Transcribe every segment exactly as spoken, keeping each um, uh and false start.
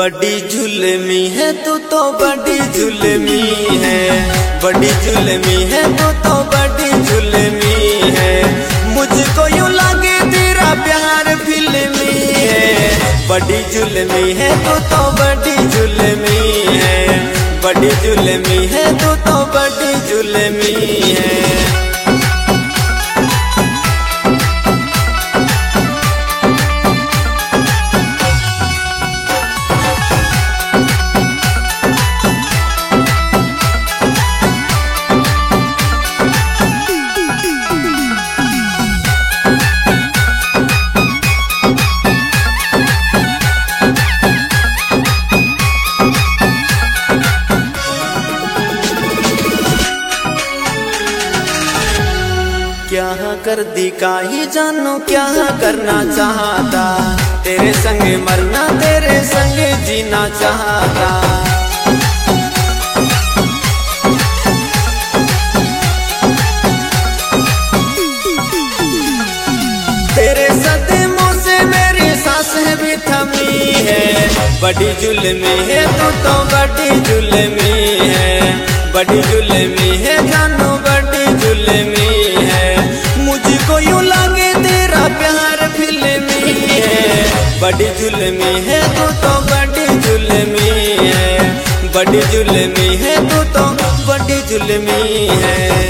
बड़ी जुल्मी है तू तो बड़ी जुल्मी है, बड़ी जुल्मी है तू तो बड़ी जुल्मी है। मुझको यूं लगे तेरा प्यार फिल्मी है, बड़ी जुल्मी है तू तो बड़ी जुल्मी है, बड़ी जुल्मी है तू तो बड़ी जुल्मी है। क्या कर दी काहे जानू क्या करना चाहता, तेरे संग मरना तेरे संग जीना चाहता। तेरे सदमों से मेरी सांसें भी थमी है, बड़ी जुल्मी है तू तो बड़ी जुल्मी है, बड़ी जुल्मी है जानू बड़ी जुल्मी है। मुझको यूं लगे तेरा प्यार फिल्मी है, बड़ी जुल्मी है तू तो बड़ी जुल्मी है, बड़ी जुल्मी है तू तो बड़ी जुल्मी है।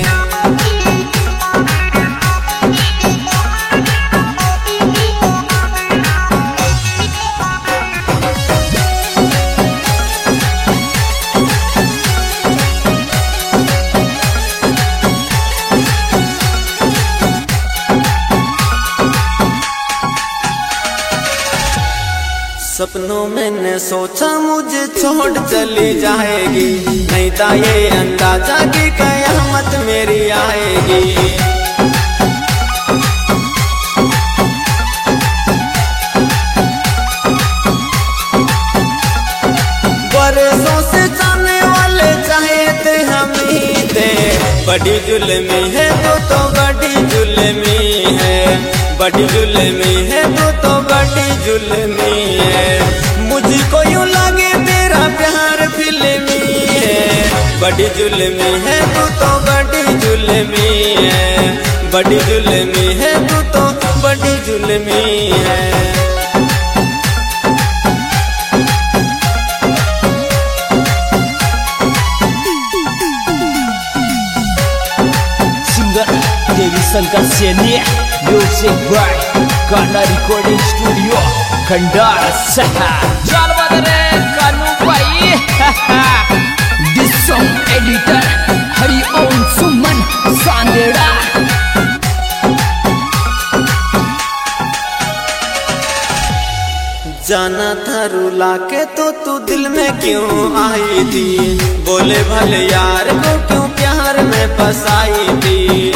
सपनों मैंने सोचा मुझे छोड़ चली जाएगी, नहीं था ये अंदाजा कि कयामत मेरी आएगी। बरसों से जाने वाले चाहे थे हम ही थे, बड़ी जुल्मी है तू तो बड़ी जुल्मी है, बड़ी जुल्मी है तू तो बड़ी जुल्मी है। मुझको यूं लगे तेरा प्यार फिल्मी है, बड़ी जुल्मी है तू तो बड़ी जुल्मी है, बड़ी जुल्मी है तू तो बड़ी जुल्मी है। Dewi Sangkar Seni Music by Kana Recording Studio Kandar Saha Jalwadare Kanu Bhai This song editor Hari Om Suman Sandera। जाना था रुला के तो तू दिल में क्यों आई थी, बोले भले यार को क्यों प्यार में फसाई थी।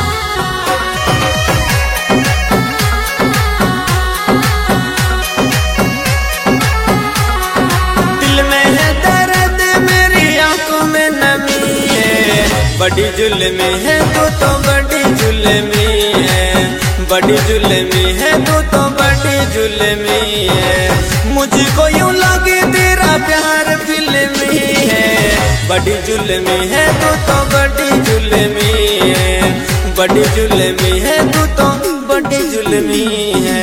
दिल में है दर्द मेरी आंखों में नमी है, बड़ी जुल्मी है तू तो बड़ी जुल्मी है, बड़ी जुल्मी है तू तो बड़ी जुल्मी है। मुझको यूं लगे तेरा प्यार फिल्मी है, बड़ी जुल्मी है तू तो बड़ी जुल्मी है, बड़ी जुल्मी है तू तो बड़ी जुल्मी है।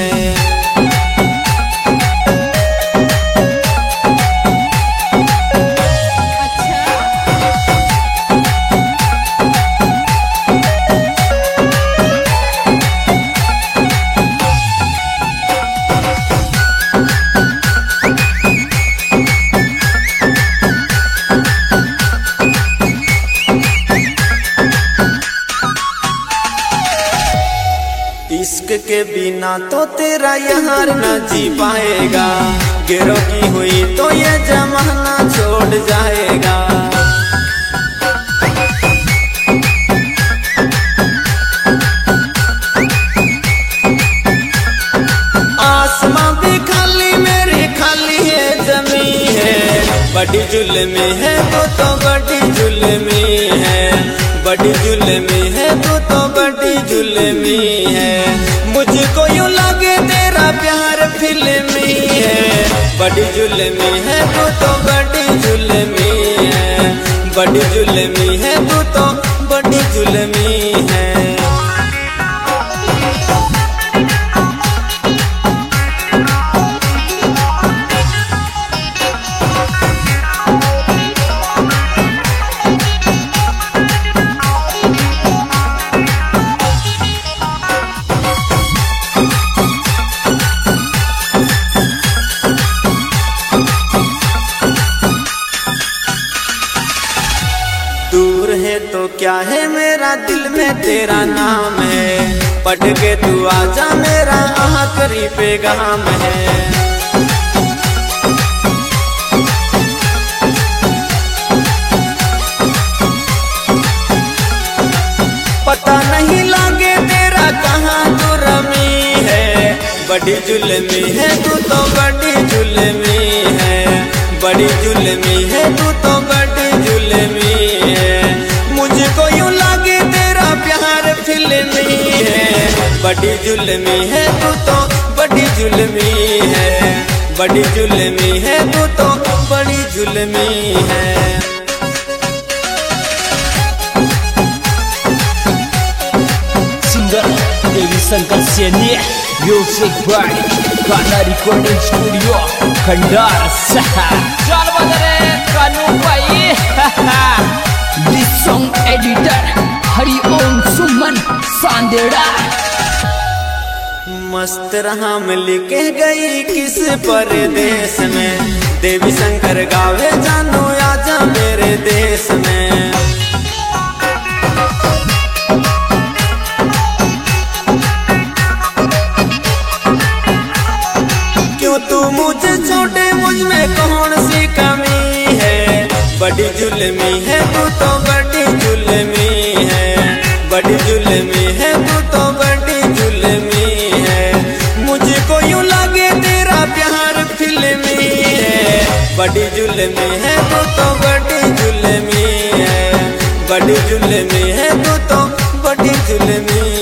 इश्क के बिना तो तेरा यार न जी पाएगा, गिरों की हुई तो ये जमाना छोड़ जाएगा। आसमां भी खाली मेरी खाली है जमी है, बड़ी जुल्मी है तू तो बड़ी जुल्मी है, बड़ी जुल्मी है तू तो बड़ी जुल्मी है। मुझको यूं लगे तेरा प्यार फिल्मी है, बड़ी जुल्मी है तू तो बड़ी जुल्मी है, बड़ी जुल्मी है तू तो बड़ी जुल्मी है। दूर है तो क्या है मेरा दिल में तेरा नाम है, पढ़ के तू आजा मेरा आखिरी पैगाम है। पता नहीं लागे तेरा कहाँ तू रमी है, बड़ी जुल्मी है तू तो बड़ी जुल्मी है, बड़ी जुल्मी है तू तो बड़ी जुल्मी है। मुझको यूं लागे तेरा प्यार फिल्मी है, बड़ी जुल्मी है तू तो बड़ी जुल्मी है, बड़ी जुल्मी है तू तो बड़ी जुल्मी है। Singer Devi Shankar Saini, music by गाना रिकॉर्डिंग स्टूडियो खंडार सहा। चल बदरे कानू भाई। This song editor Hariom Suman सांदेड़ा। मस्त रहा मिल के गई किस परदेश में, देवी शंकर गावे जानू आजा मेरे देश में। क्यों तू मुझे छोटे, मुझ में कौन सी कमी है, बड़ी जुल्मी है तू तो बड़ी जुल्मी है, बड़ी जुल्मी है तू तो बड़ी जुल्मी है। मुझको यूं लागे तेरा प्यार फिल्मी है, बड़ी जुल्मी है तू तो बड़ी जुल्मी है, बड़ी जुल्मी है तू तो बड़ी जुल्मी